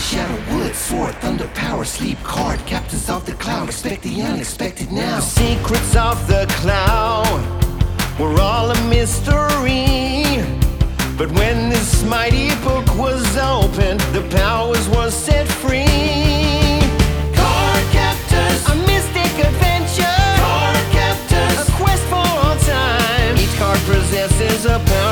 Shadow Wood, Sword, Thunder, Power, Sleep, Card, Captains of the Cloud, expect the unexpected now. The secrets of the cloud were all a mystery, but when this mighty book was opened, the powers were set free. Card Captors, A mystic adventure, Card Captors, a quest for all time. Each card possesses a power